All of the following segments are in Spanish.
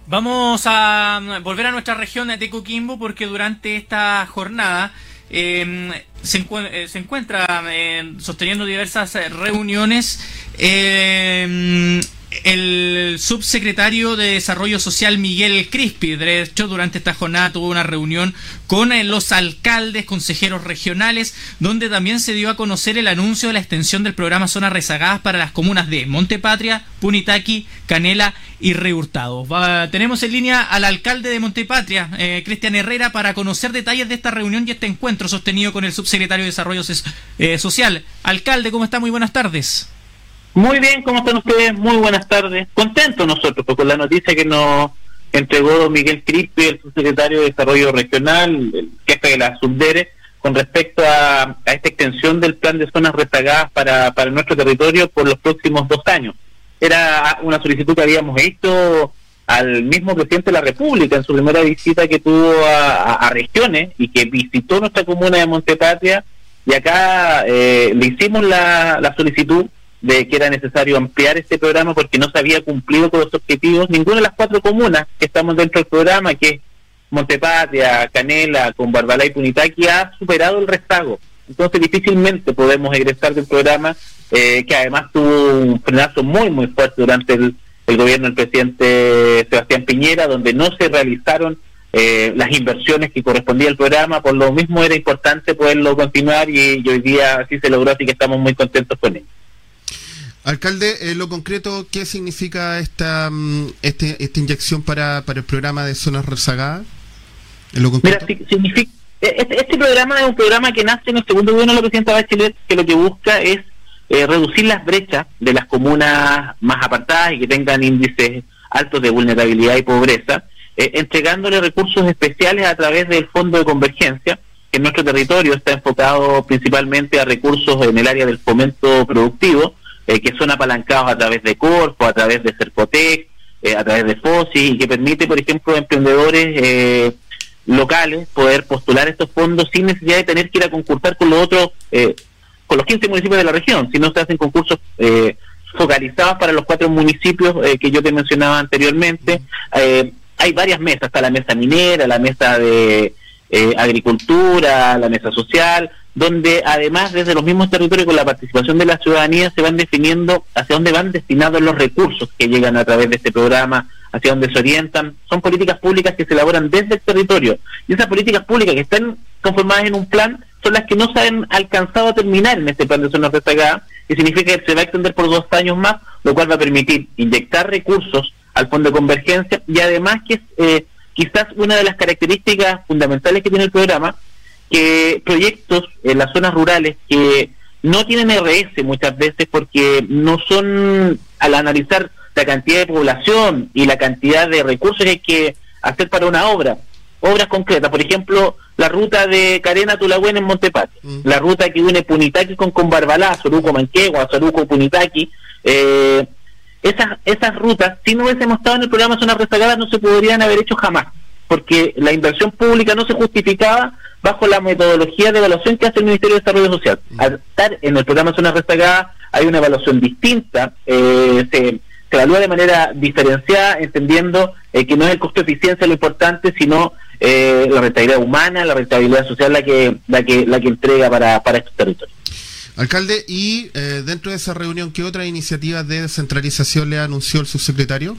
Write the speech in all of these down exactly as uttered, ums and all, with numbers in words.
Vamos a volver a nuestra región de Coquimbo porque durante esta jornada eh, se, encu eh, se encuentra eh, sosteniendo diversas reuniones eh, el subsecretario de Desarrollo Social Miguel Crispi. De hecho, durante esta jornada tuvo una reunión con eh, los alcaldes, consejeros regionales, donde también se dio a conocer el anuncio de la extensión del programa Zonas Rezagadas para las comunas de Montepatria, Punitaqui, Canela y Río Hurtado. Va, tenemos en línea al alcalde de Montepatria, eh, Cristian Herrera, para conocer detalles de esta reunión y este encuentro sostenido con el subsecretario de Desarrollo eh, Social. Alcalde, ¿cómo está? Muy buenas tardes. Muy bien, ¿cómo están ustedes? Muy buenas tardes. Contentos nosotros pues, con la noticia que nos entregó don Miguel Crispi, el subsecretario de Desarrollo Regional, el jefe de la Subdere, con respecto a, a esta extensión del plan de zonas rezagadas para, para nuestro territorio por los próximos dos años. Era una solicitud que habíamos hecho al mismo presidente de la República en su primera visita que tuvo a, a, a regiones y que visitó nuestra comuna de Montepatria, y acá eh, le hicimos la, la solicitud de que era necesario ampliar este programa porque no se había cumplido con los objetivos. Ninguna de las cuatro comunas que estamos dentro del programa, que es Montepatria, Canela, Combarbalá y Punitaqui, ha superado el rezago. Entonces difícilmente podemos egresar del programa, eh, que además tuvo un frenazo muy muy fuerte durante el, el gobierno del presidente Sebastián Piñera, donde no se realizaron eh, las inversiones que correspondía al programa. Por lo mismo era importante poderlo continuar y, y hoy día así se logró, así que estamos muy contentos con él. Alcalde, en lo concreto, ¿qué significa esta este, esta inyección para, para el programa de zonas rezagadas? En lo concreto. Mira, significa, este, este programa es un programa que nace en el segundo gobierno de la presidenta Bachelet, que lo que busca es eh, reducir las brechas de las comunas más apartadas y que tengan índices altos de vulnerabilidad y pobreza, eh, entregándole recursos especiales a través del Fondo de Convergencia, que en nuestro territorio está enfocado principalmente a recursos en el área del fomento productivo, Eh, que son apalancados a través de Corfo, a través de Cercotec, eh, a través de FOSI, y que permite, por ejemplo, a emprendedores eh, locales poder postular estos fondos sin necesidad de tener que ir a concursar con los otros, eh, con los quince municipios de la región, sino se hacen concursos eh, focalizados para los cuatro municipios eh, que yo te mencionaba anteriormente. Eh, hay varias mesas, está la mesa minera, la mesa de eh, agricultura, la mesa social, donde además desde los mismos territorios con la participación de la ciudadanía se van definiendo hacia dónde van destinados los recursos que llegan a través de este programa, hacia dónde se orientan. Son políticas públicas que se elaboran desde el territorio, y esas políticas públicas que están conformadas en un plan son las que no se han alcanzado a terminar en este plan de zonas rezagadas, y significa que se va a extender por dos años más, lo cual va a permitir inyectar recursos al Fondo de Convergencia, y además que es eh, quizás una de las características fundamentales que tiene el programa, que proyectos en las zonas rurales que no tienen R S muchas veces porque no son, al analizar la cantidad de población y la cantidad de recursos que hay que hacer para una obra, obras concretas, por ejemplo, la ruta de Carena a Tulagüen en Montepatria, mm. la ruta que une Punitaqui con Combarbalá, Soruco Manquegua, Soruco Punitaqui, eh, esas, esas rutas, si no hubiésemos estado en el programa Zonas Rezagadas, no se podrían haber hecho jamás, porque la inversión pública no se justificaba bajo la metodología de evaluación que hace el Ministerio de Desarrollo Social. Al estar en el programa Zonas Rezagadas hay una evaluación distinta, eh, se, se evalúa de manera diferenciada, entendiendo eh, que no es el costo de eficiencia lo importante, sino eh, la rentabilidad humana, la rentabilidad social la que la que la que entrega para, para estos territorios. Alcalde, y eh, dentro de esa reunión, ¿qué otras iniciativas de descentralización le anunció el subsecretario?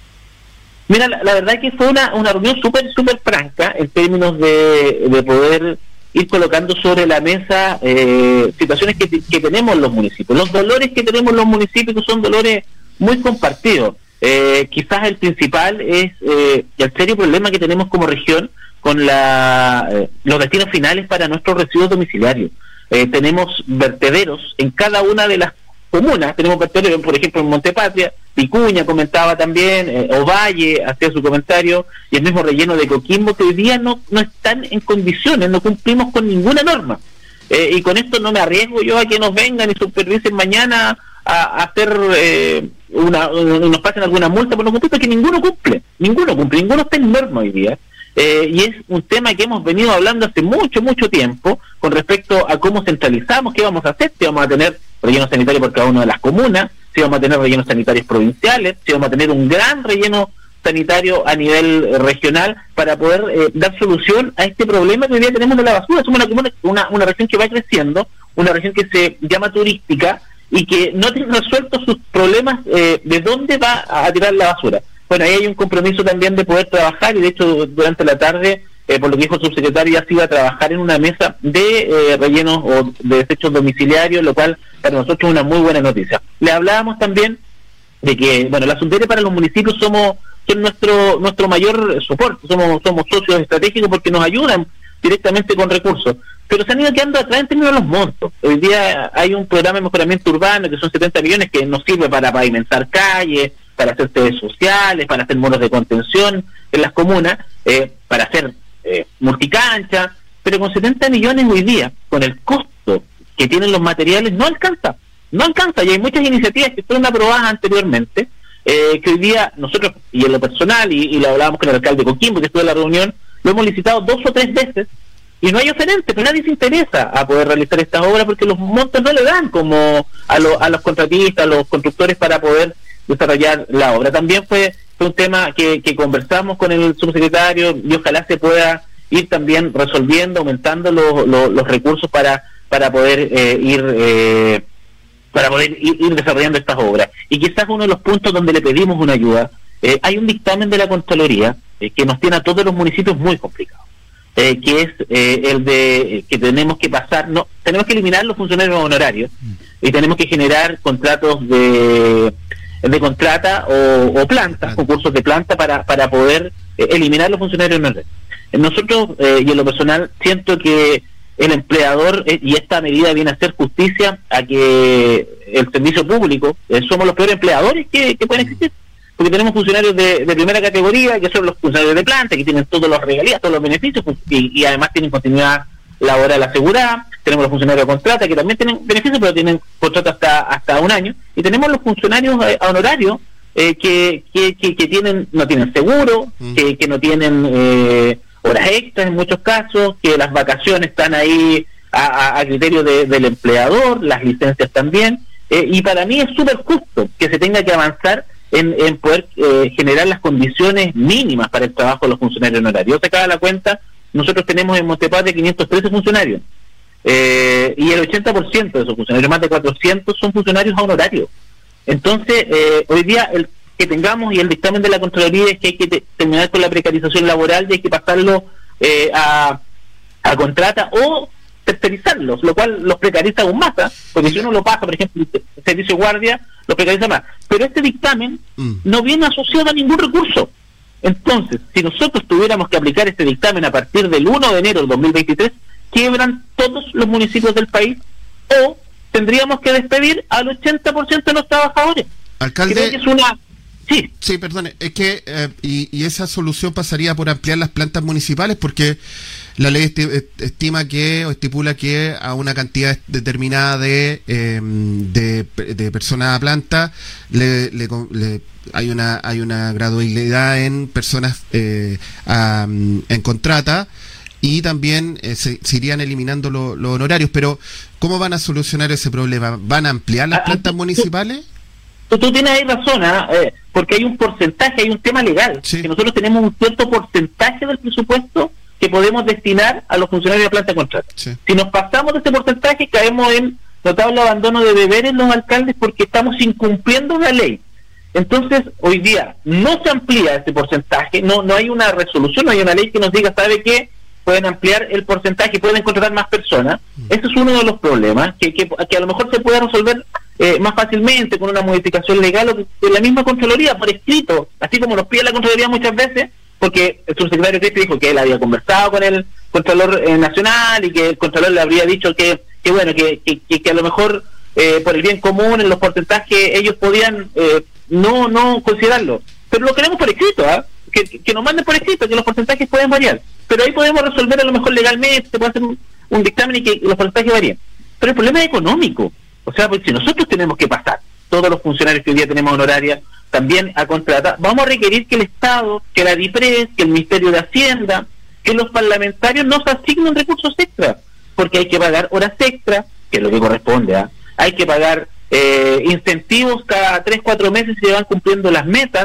Mira, la, la verdad que fue una, una reunión súper, súper franca en términos de, de poder ir colocando sobre la mesa eh, situaciones que, que tenemos los municipios. Los dolores que tenemos los municipios son dolores muy compartidos. Eh, quizás el principal es eh, el serio problema que tenemos como región con la, eh, los destinos finales para nuestros residuos domiciliarios. Eh, tenemos vertederos en cada una de las comunas. Tenemos vertederos, por ejemplo, en Montepatria, Vicuña comentaba también, eh, Ovalle hacía su comentario, y el mismo relleno de Coquimbo, que hoy día no, no están en condiciones, no cumplimos con ninguna norma. Eh, y con esto no me arriesgo yo a que nos vengan y supervisen mañana a, a hacer eh, una, nos pasen alguna multa por no cumplir, porque ninguno cumple, ninguno cumple, ninguno está en norma hoy día. Eh, y es un tema que hemos venido hablando hace mucho, mucho tiempo con respecto a cómo centralizamos, qué vamos a hacer, si vamos a tener relleno sanitario por cada una de las comunas, si vamos a tener rellenos sanitarios provinciales, si vamos a tener un gran relleno sanitario a nivel eh, regional para poder eh, dar solución a este problema que hoy día tenemos de la basura. Somos una, una, una región que va creciendo, una región que se llama turística y que no tiene resueltos sus problemas eh, de dónde va a tirar la basura. Bueno, ahí hay un compromiso también de poder trabajar, y de hecho durante la tarde, eh, por lo que dijo el subsecretario, ya se iba a trabajar en una mesa de eh, rellenos o de desechos domiciliarios, lo cual para nosotros es una muy buena noticia. Le hablábamos también de que, bueno, las Sunderes para los municipios somos son nuestro nuestro mayor soporte, somos somos socios estratégicos porque nos ayudan directamente con recursos, pero se han ido quedando atrás en términos de los montos. Hoy día hay un programa de mejoramiento urbano que son setenta millones que nos sirve para pavimentar calles, para hacer redes sociales, para hacer monos de contención en las comunas, eh, para hacer eh, multicancha, pero con setenta millones hoy día, con el costo que tienen los materiales, no alcanza, no alcanza, y hay muchas iniciativas que fueron aprobadas anteriormente, eh, que hoy día nosotros, y en lo personal, y, y lo hablábamos con el alcalde Coquimbo, que estuvo en la reunión, lo hemos licitado dos o tres veces, y no hay oferente, pero nadie se interesa a poder realizar estas obras porque los montos no le dan como a, lo, a los contratistas, a los constructores para poder desarrollar la obra. También fue, fue un tema que, que conversamos con el subsecretario y ojalá se pueda ir también resolviendo, aumentando los, los, los recursos para para poder eh, ir eh, para poder ir, ir desarrollando estas obras. Y quizás uno de los puntos donde le pedimos una ayuda, eh, hay un dictamen de la Contraloría eh, que nos tiene a todos los municipios muy complicados, eh, que es eh, el de que tenemos que pasar, no tenemos que eliminar los funcionarios honorarios y tenemos que generar contratos de de contrata o, o planta, concursos de planta para para poder eh, eliminar los funcionarios honorarios. Nosotros, eh, y en lo personal, siento que el empleador, eh, y esta medida viene a hacer justicia a que el servicio público, eh, somos los peores empleadores que, que pueden existir, porque tenemos funcionarios de, de primera categoría, que son los funcionarios de planta, que tienen todos los regalías, todos los beneficios, y, y además tienen continuidad laboral asegurada. Tenemos los funcionarios de contrata, que también tienen beneficios, pero tienen contrato hasta hasta un año, y tenemos los funcionarios eh, honorarios, eh, que, que, que, que tienen no tienen seguro, mm. que, que no tienen eh, horas extras en muchos casos, que las vacaciones están ahí a, a, a criterio de, del empleador, las licencias también, eh, y para mí es súper justo que se tenga que avanzar en, en poder eh, generar las condiciones mínimas para el trabajo de los funcionarios honorarios. Yo sacaba la cuenta, nosotros tenemos en Montepatria quinientos trece funcionarios, eh, y el ochenta por ciento de esos funcionarios, más de cuatrocientos, son funcionarios honorarios. Entonces, eh, hoy día el que tengamos, y el dictamen de la Contraloría, es que hay que te, terminar con la precarización laboral y hay que pasarlo eh, a, a contrata o tercerizarlos, lo cual los precariza aún más, ¿eh? Porque si uno lo pasa, por ejemplo, el servicio guardia, lo precariza más. Pero este dictamen mm. no viene asociado a ningún recurso. Entonces, si nosotros tuviéramos que aplicar este dictamen a partir del uno de enero del dos mil veintitrés, quiebran todos los municipios del país, o tendríamos que despedir al ochenta por ciento de los trabajadores. Alcalde, creo que es una... Sí, sí, perdone, es que eh, y, y esa solución pasaría por ampliar las plantas municipales, porque la ley esti- estima que o estipula que a una cantidad determinada de eh, de, de personas a planta le, le, le hay una hay una gradualidad en personas eh, a, en contrata, y también eh, se, se irían eliminando los lo honorarios. Pero ¿cómo van a solucionar ese problema? ¿Van a ampliar las plantas municipales? Tú, tú tienes ahí razón, ¿eh? Porque hay un porcentaje, hay un tema legal, sí, que nosotros tenemos un cierto porcentaje del presupuesto que podemos destinar a los funcionarios de planta contrata. Sí. Si nos pasamos de ese porcentaje, caemos en notable abandono de deberes los alcaldes, porque estamos incumpliendo la ley. Entonces, hoy día no se amplía ese porcentaje, no no hay una resolución, no hay una ley que nos diga, ¿sabe qué? Pueden ampliar el porcentaje, pueden contratar más personas. Mm. Ese es uno de los problemas, que, que, que a lo mejor se puede resolver eh, más fácilmente con una modificación legal o de la misma Contraloría, por escrito, así como nos pide la Contraloría muchas veces, porque el subsecretario Cristi dijo que él había conversado con el Contralor eh, Nacional, y que el Contralor le habría dicho que, que bueno, que, que, que, que a lo mejor eh, por el bien común en los porcentajes ellos podían eh, no no considerarlo. Pero lo queremos por escrito, ¿eh? que, que nos manden por escrito, que los porcentajes pueden variar. Pero ahí podemos resolver a lo mejor legalmente, se puede hacer un, un dictamen y que los porcentajes varíen. Pero el problema es económico. O sea, porque si nosotros tenemos que pasar todos los funcionarios que hoy día tenemos honorarias también a contratar, vamos a requerir que el Estado, que la DIPRES, que el Ministerio de Hacienda, que los parlamentarios nos asignen recursos extras, porque hay que pagar horas extras, que es lo que corresponde, ¿eh? Hay que pagar eh, incentivos cada tres, cuatro meses si se van cumpliendo las metas,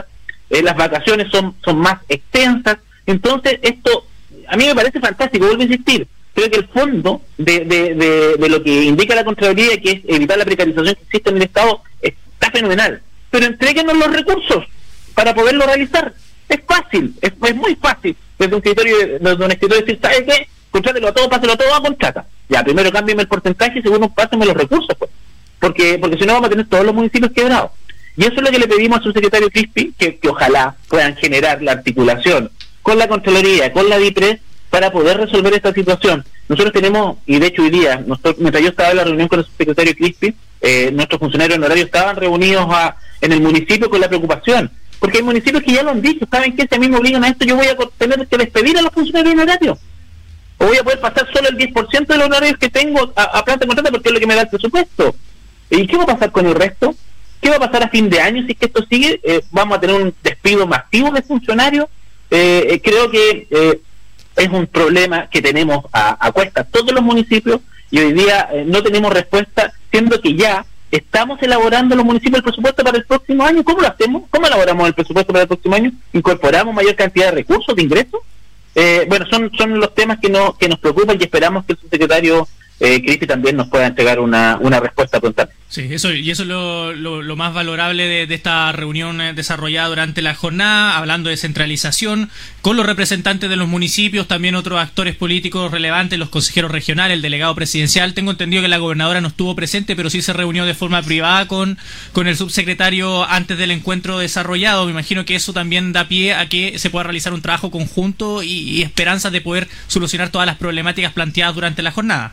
eh, las vacaciones son, son más extensas. Entonces, esto a mí me parece fantástico, vuelvo a insistir. Creo que el fondo de, de, de, de lo que indica la Contraloría, que es evitar la precarización que existe en el Estado, está fenomenal. Pero entréguenos los recursos para poderlo realizar. Es fácil, es, es muy fácil. Desde un escritorio, desde un escritorio decir, ¿sabes qué? Contrátelo a todo, páselo a todo, a contrata. Ya, primero cámbiame el porcentaje y segundo pásame los recursos, pues. Porque, porque si no vamos a tener todos los municipios quebrados. Y eso es lo que le pedimos al subsecretario Crispi, que, que ojalá puedan generar la articulación con la Contraloría, con la DIPRES, para poder resolver esta situación. Nosotros tenemos, y de hecho hoy día, nosotros, mientras yo estaba en la reunión con el subsecretario Crispi, eh, nuestros funcionarios honorarios estaban reunidos a, en el municipio con la preocupación, porque hay municipios que ya lo han dicho, ¿saben qué? Si a mí me obligan a esto, yo voy a tener que despedir a los funcionarios honorarios, o voy a poder pasar solo el diez por ciento de los honorarios que tengo a, a planta contrata porque es lo que me da el presupuesto. ¿Y qué va a pasar con el resto? ¿Qué va a pasar a fin de año si es que esto sigue? Eh, ¿Vamos a tener un despido masivo de funcionarios? Eh, eh, creo que eh, es un problema que tenemos a, a cuesta todos los municipios y hoy día eh, no tenemos respuesta, siendo que ya estamos elaborando los municipios el presupuesto para el próximo año. ¿Cómo lo hacemos? ¿Cómo elaboramos el presupuesto para el próximo año? ¿Incorporamos mayor cantidad de recursos, de ingresos? Eh, bueno, son son los temas que, no, que nos preocupan y esperamos que el subsecretario eh, Crispi también nos pueda entregar una, una respuesta pronta. Sí, eso y eso es lo, lo, lo más valorable de, de esta reunión eh, desarrollada durante la jornada, hablando de centralización, con los representantes de los municipios, también otros actores políticos relevantes, los consejeros regionales, el delegado presidencial. Tengo entendido que la gobernadora no estuvo presente, pero sí se reunió de forma privada con, con el subsecretario antes del encuentro desarrollado. Me imagino que eso también da pie a que se pueda realizar un trabajo conjunto y, y esperanzas de poder solucionar todas las problemáticas planteadas durante la jornada.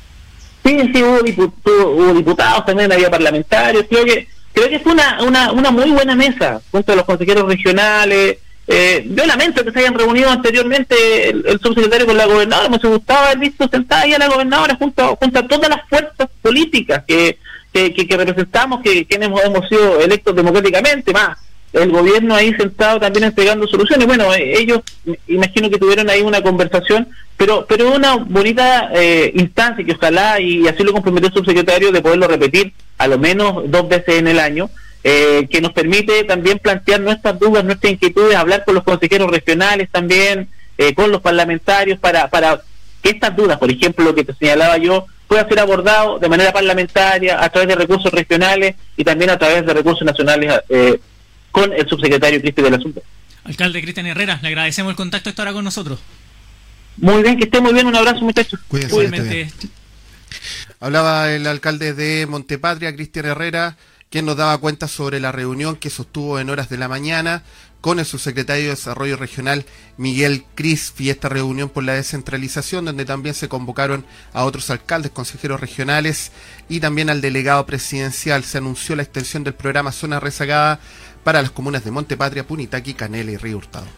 Sí, sí, hubo, diputado, hubo diputados, también había parlamentarios. Creo que creo que fue una, una, una muy buena mesa junto a los consejeros regionales. Eh, yo lamento que se hayan reunido anteriormente el, el subsecretario con la gobernadora. Me gustaba haber visto sentada ahí a la gobernadora junto, junto a todas las fuerzas políticas que, que, que, que representamos, que quienes hemos sido electos democráticamente, más el gobierno ahí sentado también entregando soluciones. Bueno, eh, ellos imagino que tuvieron ahí una conversación, pero pero una bonita eh, instancia que ojalá, y así lo comprometió el subsecretario, de poderlo repetir a lo menos dos veces en el año, eh, que nos permite también plantear nuestras dudas, nuestras inquietudes, hablar con los consejeros regionales también, eh, con los parlamentarios, para, para que estas dudas, por ejemplo, lo que te señalaba yo, pueda ser abordado de manera parlamentaria, a través de recursos regionales y también a través de recursos nacionales, eh, con el subsecretario Crispi del asunto. Alcalde Cristian Herrera, le agradecemos el contacto esta hora con nosotros. Muy bien, que esté muy bien, un abrazo, muchachos. Cuídense. Hablaba el alcalde de Montepatria, Cristian Herrera, quien nos daba cuenta sobre la reunión que sostuvo en horas de la mañana con el subsecretario de Desarrollo Regional, Miguel Crispi, esta reunión por la descentralización, donde también se convocaron a otros alcaldes, consejeros regionales y también al delegado presidencial. Se anunció la extensión del programa Zona Rezagada para las comunas de Montepatria, Punitaqui, Canela y Río Hurtado.